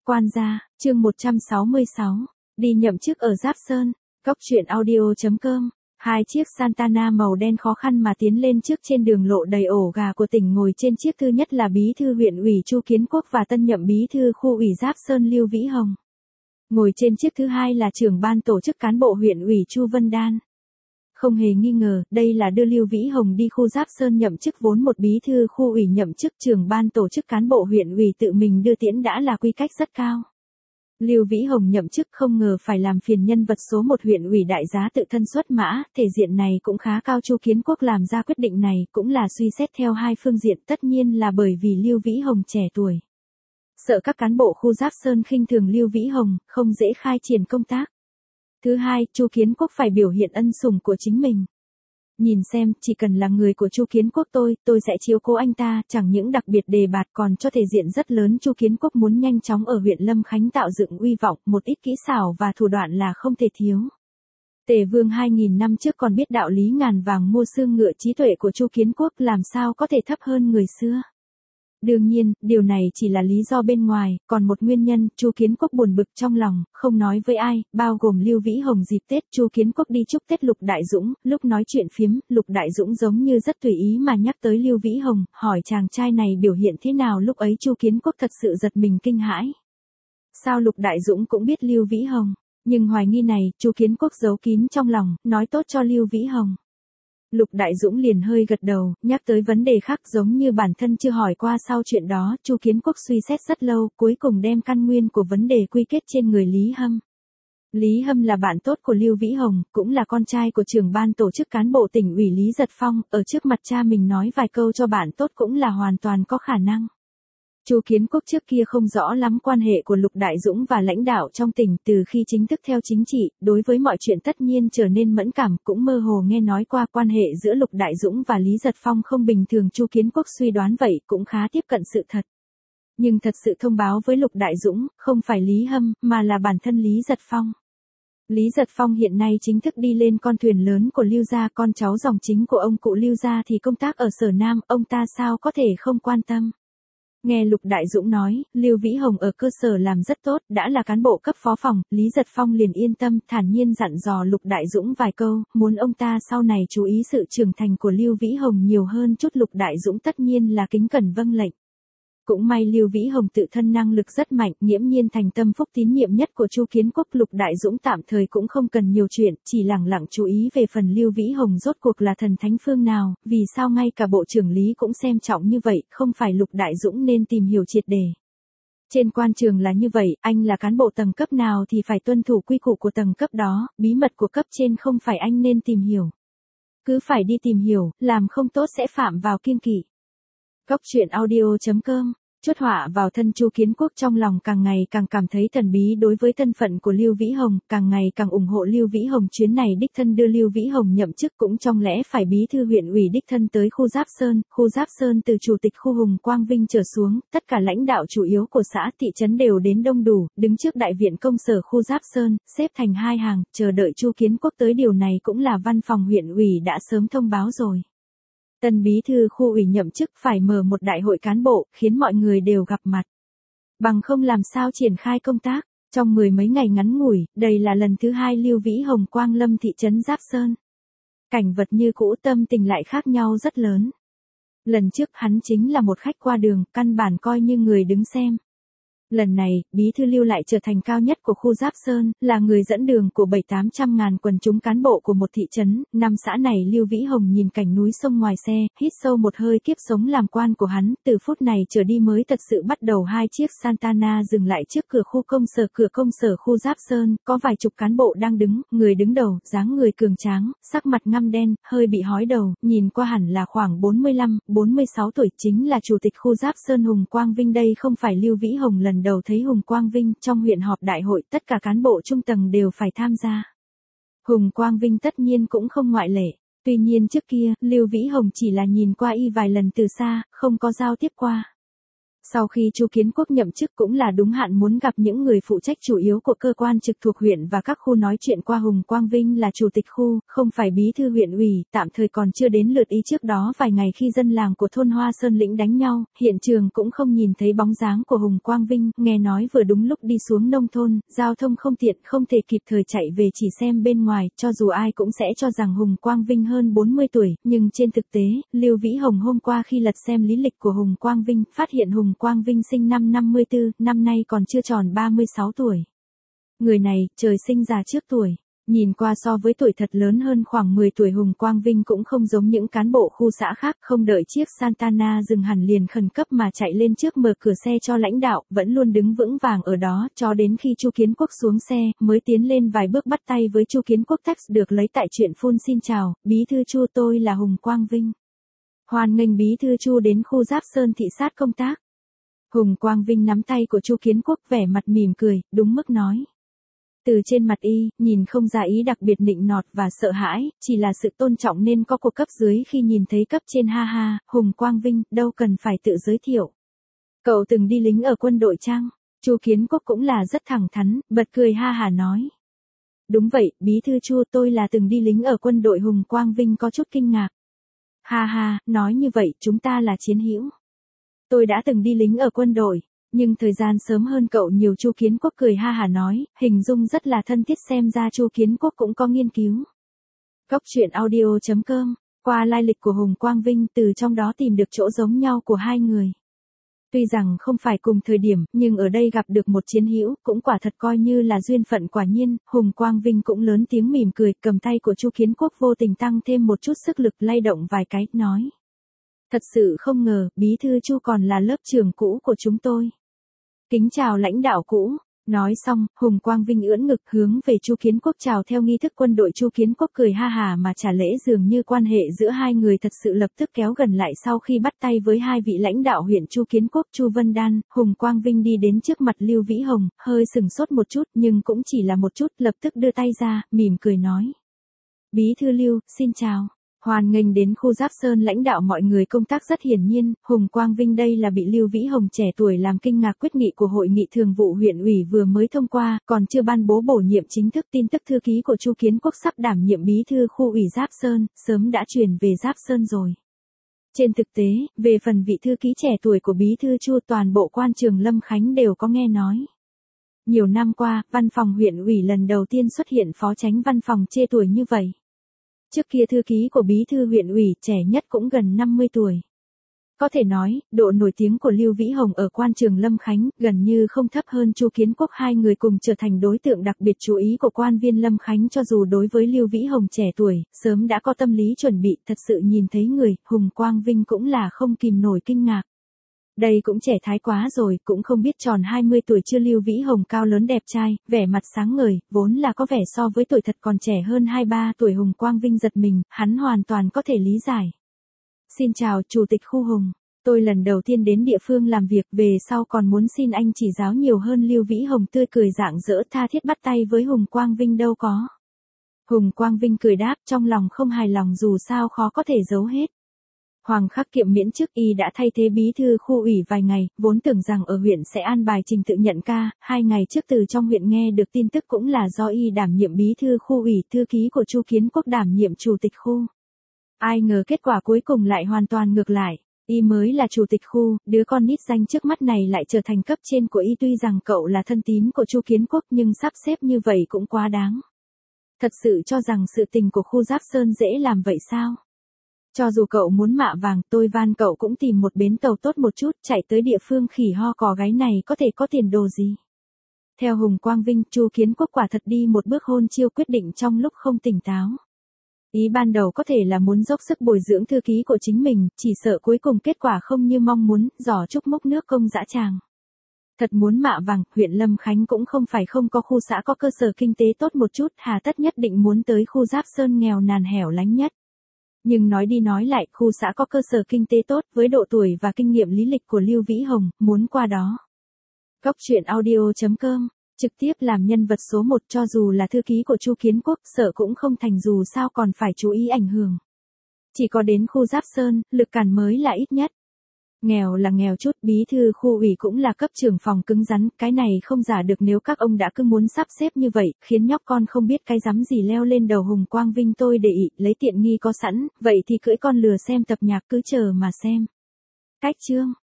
Quan gia, chương 166, đi nhậm chức ở Giáp Sơn, Cóc truyện audio.com. Hai chiếc Santana màu đen khó khăn mà tiến lên trước trên đường lộ đầy ổ gà của tỉnh, ngồi trên chiếc thứ nhất là bí thư huyện ủy Chu Kiến Quốc và tân nhậm bí thư khu ủy Giáp Sơn Lưu Vĩ Hồng. Ngồi trên chiếc thứ hai là trưởng ban tổ chức cán bộ huyện ủy Chu Vân Đan. Không hề nghi ngờ, đây là đưa Lưu Vĩ Hồng đi khu Giáp Sơn nhậm chức, vốn một bí thư khu ủy nhậm chức trưởng ban tổ chức cán bộ huyện ủy tự mình đưa tiễn đã là quy cách rất cao. Lưu Vĩ Hồng nhậm chức không ngờ phải làm phiền nhân vật số 1 huyện ủy đại giá tự thân xuất mã, thể diện này cũng khá cao. Chu Kiến Quốc làm ra quyết định này cũng là suy xét theo hai phương diện, tất nhiên là bởi vì Lưu Vĩ Hồng trẻ tuổi. Sợ các cán bộ khu Giáp Sơn khinh thường Lưu Vĩ Hồng, không dễ khai triển công tác. Thứ hai, Chu Kiến Quốc phải biểu hiện ân sủng của chính mình. Nhìn xem, chỉ cần là người của Chu Kiến Quốc tôi sẽ chiếu cố anh ta, chẳng những đặc biệt đề bạt còn cho thể diện rất lớn. Chu Kiến Quốc muốn nhanh chóng ở huyện Lâm Khánh tạo dựng uy vọng, một ít kỹ xảo và thủ đoạn là không thể thiếu. Tề Vương 2000 năm trước còn biết đạo lý ngàn vàng mua xương ngựa, trí tuệ của Chu Kiến Quốc làm sao có thể thấp hơn người xưa. Đương nhiên, điều này chỉ là lý do bên ngoài, còn một nguyên nhân, Chu Kiến Quốc buồn bực trong lòng, không nói với ai, bao gồm Lưu Vĩ Hồng. Dịp Tết, Chu Kiến Quốc đi chúc Tết Lục Đại Dũng, lúc nói chuyện phiếm, Lục Đại Dũng giống như rất tùy ý mà nhắc tới Lưu Vĩ Hồng, hỏi chàng trai này biểu hiện thế nào. Lúc ấy Chu Kiến Quốc thật sự giật mình kinh hãi. Sao Lục Đại Dũng cũng biết Lưu Vĩ Hồng? Nhưng hoài nghi này, Chu Kiến Quốc giấu kín trong lòng, nói tốt cho Lưu Vĩ Hồng. Lục Đại Dũng liền hơi gật đầu, nhắc tới vấn đề khác giống như bản thân chưa hỏi qua. Sau chuyện đó, Chu Kiến Quốc suy xét rất lâu, cuối cùng đem căn nguyên của vấn đề quy kết trên người Lý Hâm. Lý Hâm là bạn tốt của Lưu Vĩ Hồng, cũng là con trai của trưởng ban tổ chức cán bộ tỉnh ủy Lý Giật Phong, ở trước mặt cha mình nói vài câu cho bạn tốt cũng là hoàn toàn có khả năng. Chu Kiến Quốc trước kia không rõ lắm quan hệ của Lục Đại Dũng và lãnh đạo trong tỉnh, từ khi chính thức theo chính trị, đối với mọi chuyện tất nhiên trở nên mẫn cảm, cũng mơ hồ nghe nói qua quan hệ giữa Lục Đại Dũng và Lý Giật Phong không bình thường. Chu Kiến Quốc suy đoán vậy cũng khá tiếp cận sự thật. Nhưng thật sự thông báo với Lục Đại Dũng, không phải Lý Hâm, mà là bản thân Lý Giật Phong. Lý Giật Phong hiện nay chính thức đi lên con thuyền lớn của Lưu gia, con cháu dòng chính của ông cụ Lưu gia thì công tác ở Sở Nam, ông ta sao có thể không quan tâm. Nghe Lục Đại Dũng nói, Lưu Vĩ Hồng ở cơ sở làm rất tốt, đã là cán bộ cấp phó phòng, Lý Giật Phong liền yên tâm, thản nhiên dặn dò Lục Đại Dũng vài câu, muốn ông ta sau này chú ý sự trưởng thành của Lưu Vĩ Hồng nhiều hơn chút. Lục Đại Dũng tất nhiên là kính cẩn vâng lệnh. Cũng may Lưu Vĩ Hồng tự thân năng lực rất mạnh, nghiễm nhiên thành tâm phúc tín nhiệm nhất của Chu Kiến Quốc. Lục Đại Dũng tạm thời cũng không cần nhiều chuyện, chỉ lẳng lặng chú ý về phần Lưu Vĩ Hồng rốt cuộc là thần thánh phương nào, vì sao ngay cả bộ trưởng Lý cũng xem trọng như vậy, không phải Lục Đại Dũng nên tìm hiểu triệt để. Trên quan trường là như vậy, anh là cán bộ tầng cấp nào thì phải tuân thủ quy củ của tầng cấp đó, bí mật của cấp trên không phải anh nên tìm hiểu. Cứ phải đi tìm hiểu, làm không tốt sẽ phạm vào kiêng kỵ. Cóc truyện audio.com. Chuất họa vào thân Chu Kiến Quốc, trong lòng càng ngày càng cảm thấy thần bí đối với thân phận của Lưu Vĩ Hồng, càng ngày càng ủng hộ Lưu Vĩ Hồng. Chuyến này đích thân đưa Lưu Vĩ Hồng nhậm chức cũng trong lẽ phải bí thư huyện ủy đích thân tới khu Giáp Sơn từ chủ tịch khu Hùng Quang Vinh trở xuống, tất cả lãnh đạo chủ yếu của xã thị trấn đều đến đông đủ, đứng trước đại viện công sở khu Giáp Sơn, xếp thành hai hàng, chờ đợi Chu Kiến Quốc tới. Điều này cũng là văn phòng huyện ủy đã sớm thông báo rồi. Tân bí thư khu ủy nhậm chức phải mở một đại hội cán bộ, khiến mọi người đều gặp mặt. Bằng không làm sao triển khai công tác. Trong 10 mấy ngày ngắn ngủi, đây là lần thứ 2 Lưu Vĩ Hồng quang lâm thị trấn Giáp Sơn. Cảnh vật như cũ, tâm tình lại khác nhau rất lớn. Lần trước hắn chính là một khách qua đường, căn bản coi như người đứng xem. Lần này, bí thư Lưu lại trở thành cao nhất của khu Giáp Sơn, là người dẫn đường của 700-800 ngàn quần chúng cán bộ của một thị trấn. Năm xã này Lưu Vĩ Hồng nhìn cảnh núi sông ngoài xe, hít sâu một hơi. Kiếp sống làm quan của hắn, từ phút này trở đi mới thật sự bắt đầu. Hai chiếc Santana dừng lại trước cửa công sở khu Giáp Sơn, có vài chục cán bộ đang đứng, người đứng đầu, dáng người cường tráng, sắc mặt ngăm đen, hơi bị hói đầu, nhìn qua hẳn là khoảng 45-46 tuổi, chính là chủ tịch khu Giáp Sơn Hùng Quang Vinh. Đây không phải Lưu Vĩ Hồng lần đầu thấy Hùng Quang Vinh, trong huyện họp đại hội tất cả cán bộ trung tầng đều phải tham gia. Hùng Quang Vinh tất nhiên cũng không ngoại lệ. Tuy nhiên trước kia, Lưu Vĩ Hồng chỉ là nhìn qua y vài lần từ xa, không có giao tiếp qua. Sau khi Chu Kiến Quốc nhậm chức cũng là đúng hạn muốn gặp những người phụ trách chủ yếu của cơ quan trực thuộc huyện và các khu nói chuyện qua Hùng Quang Vinh là chủ tịch khu, không phải bí thư huyện ủy, tạm thời còn chưa đến lượt ý trước đó vài ngày khi dân làng của thôn Hoa Sơn Lĩnh đánh nhau, hiện trường cũng không nhìn thấy bóng dáng của Hùng Quang Vinh, nghe nói vừa đúng lúc đi xuống nông thôn, giao thông không tiện, không thể kịp thời chạy về chỉ xem bên ngoài, cho dù ai cũng sẽ cho rằng Hùng Quang Vinh hơn 40 tuổi, nhưng trên thực tế, Lưu Vĩ Hồng hôm qua khi lật xem lý lịch của Hùng Quang Vinh, phát hiện Hùng Quang Vinh sinh năm 54, năm nay còn chưa tròn 36 tuổi. Người này, trời sinh già trước tuổi. Nhìn qua so với tuổi thật lớn hơn khoảng 10 tuổi Hùng Quang Vinh cũng không giống những cán bộ khu xã khác, không đợi chiếc Santana dừng hẳn liền khẩn cấp mà chạy lên trước mở cửa xe cho lãnh đạo, vẫn luôn đứng vững vàng ở đó, cho đến khi Chu Kiến Quốc xuống xe, mới tiến lên vài bước bắt tay với Chu Kiến Quốc. Text được lấy tại chuyện phun xin chào, bí thư Chu, tôi là Hùng Quang Vinh. Hoan nghênh bí thư Chu đến khu Giáp Sơn thị sát công tác. Hùng Quang Vinh nắm tay của Chu Kiến Quốc vẻ mặt mỉm cười, đúng mức nói. Từ trên mặt y, nhìn không ra ý đặc biệt nịnh nọt và sợ hãi, chỉ là sự tôn trọng nên có của cấp dưới khi nhìn thấy cấp trên. Ha ha, Hùng Quang Vinh, đâu cần phải tự giới thiệu. Cậu từng đi lính ở quân đội chăng? Chu Kiến Quốc cũng là rất thẳng thắn, bật cười ha hả nói. Đúng vậy, bí thư Chu, tôi là từng đi lính ở quân đội. Hùng Quang Vinh có chút kinh ngạc. Ha ha, nói như vậy, chúng ta là chiến hữu. Tôi đã từng đi lính ở quân đội, nhưng thời gian sớm hơn cậu nhiều. Chu Kiến Quốc cười ha hả nói, hình dung rất là thân thiết, xem ra Chu Kiến Quốc cũng có nghiên cứu. Cốc truyện audio.com, qua lai lịch của Hùng Quang Vinh từ trong đó tìm được chỗ giống nhau của hai người. Tuy rằng không phải cùng thời điểm, nhưng ở đây gặp được một chiến hữu, cũng quả thật coi như là duyên phận. Quả nhiên, Hùng Quang Vinh cũng lớn tiếng mỉm cười, cầm tay của Chu Kiến Quốc vô tình tăng thêm một chút sức lực, lay động vài cái, nói. Thật sự không ngờ, bí thư Chu còn là lớp trưởng cũ của chúng tôi. Kính chào lãnh đạo cũ. Nói xong, Hùng Quang Vinh ưỡn ngực hướng về Chu Kiến Quốc chào theo nghi thức quân đội. Chu Kiến Quốc cười ha hả mà trả lễ, dường như quan hệ giữa hai người thật sự lập tức kéo gần lại. Sau khi bắt tay với hai vị lãnh đạo huyện Chu Kiến Quốc, Chu Vân Đan, Hùng Quang Vinh đi đến trước mặt Lưu Vĩ Hồng, hơi sừng sốt một chút nhưng cũng chỉ là một chút, lập tức đưa tay ra, mỉm cười nói. Bí thư Lưu, xin chào. Hoan nghênh đến khu Giáp Sơn. Lãnh đạo mọi người công tác rất hiển nhiên, Hùng Quang Vinh đây là bị Lưu Vĩ Hồng trẻ tuổi làm kinh ngạc. Quyết nghị của hội nghị thường vụ huyện ủy vừa mới thông qua, còn chưa ban bố bổ nhiệm chính thức. Tin tức thư ký của Chu Kiến Quốc sắp đảm nhiệm bí thư khu ủy Giáp Sơn, sớm đã chuyển về Giáp Sơn rồi. Trên thực tế, về phần vị thư ký trẻ tuổi của bí thư Chu, toàn bộ quan trường Lâm Khánh đều có nghe nói. Nhiều năm qua, văn phòng huyện ủy lần đầu tiên xuất hiện phó chánh văn phòng trẻ tuổi như vậy. Trước kia thư ký của bí thư huyện ủy trẻ nhất cũng gần 50 tuổi. Có thể nói, độ nổi tiếng của Lưu Vĩ Hồng ở quan trường Lâm Khánh gần như không thấp hơn Chu Kiến Quốc. Hai người cùng trở thành đối tượng đặc biệt chú ý của quan viên Lâm Khánh. Cho dù đối với Lưu Vĩ Hồng trẻ tuổi, sớm đã có tâm lý chuẩn bị, thật sự nhìn thấy người, Hùng Quang Vinh cũng là không kìm nổi kinh ngạc. Đây cũng trẻ thái quá rồi, cũng không biết tròn 20 tuổi chưa. Lưu Vĩ Hồng cao lớn đẹp trai, vẻ mặt sáng ngời, vốn là có vẻ so với tuổi thật còn trẻ hơn 2-3 tuổi. Hùng Quang Vinh giật mình, hắn hoàn toàn có thể lý giải. Xin chào, Chủ tịch khu Hùng. Tôi lần đầu tiên đến địa phương làm việc, về sau còn muốn xin anh chỉ giáo nhiều hơn. Lưu Vĩ Hồng tươi cười rạng rỡ tha thiết bắt tay với Hùng Quang Vinh. Đâu có. Hùng Quang Vinh cười đáp, trong lòng không hài lòng dù sao khó có thể giấu hết. Hoàng Khắc Kiệm miễn chức, y đã thay thế bí thư khu ủy vài ngày, vốn tưởng rằng ở huyện sẽ an bài trình tự nhận ca. 2 ngày trước từ trong huyện nghe được tin tức cũng là do y đảm nhiệm bí thư khu ủy, thư ký của Chu Kiến Quốc đảm nhiệm chủ tịch khu. Ai ngờ kết quả cuối cùng lại hoàn toàn ngược lại. Y mới là chủ tịch khu, đứa con nít danh trước mắt này lại trở thành cấp trên của y. Tuy rằng cậu là thân tín của Chu Kiến Quốc nhưng sắp xếp như vậy cũng quá đáng. Thật sự cho rằng sự tình của khu Giáp Sơn dễ làm vậy sao? Cho dù cậu muốn mạ vàng, tôi van cậu cũng tìm một bến tàu tốt một chút, chạy tới địa phương khỉ ho cò gáy này có thể có tiền đồ gì. Theo Hùng Quang Vinh, Chu Kiến Quốc quả thật đi một bước hôn chiêu quyết định trong lúc không tỉnh táo. Ý ban đầu có thể là muốn dốc sức bồi dưỡng thư ký của chính mình, chỉ sợ cuối cùng kết quả không như mong muốn, giỏ trúc múc nước công dã tràng. Thật muốn mạ vàng, huyện Lâm Khánh cũng không phải không có khu xã có cơ sở kinh tế tốt một chút, hà tất nhất định muốn tới khu Giáp Sơn nghèo nàn hẻo lánh nhất. Nhưng nói đi nói lại, khu xã có cơ sở kinh tế tốt, với độ tuổi và kinh nghiệm lý lịch của Lưu Vĩ Hồng, muốn qua đó. Cốc truyện audio.com, trực tiếp làm nhân vật số 1, cho dù là thư ký của Chu Kiến Quốc, sợ cũng không thành, dù sao còn phải chú ý ảnh hưởng. Chỉ có đến khu Giáp Sơn, lực cản mới là ít nhất. Nghèo là nghèo chút, bí thư khu ủy cũng là cấp trưởng phòng cứng rắn, cái này không giả được nếu các ông đã cứ muốn sắp xếp như vậy, khiến nhóc con không biết cái rắm gì leo lên đầu Hùng Quang Vinh tôi để ý, lấy tiện nghi có sẵn, vậy thì cưỡi con lừa xem tập nhạc cứ chờ mà xem. Cách chương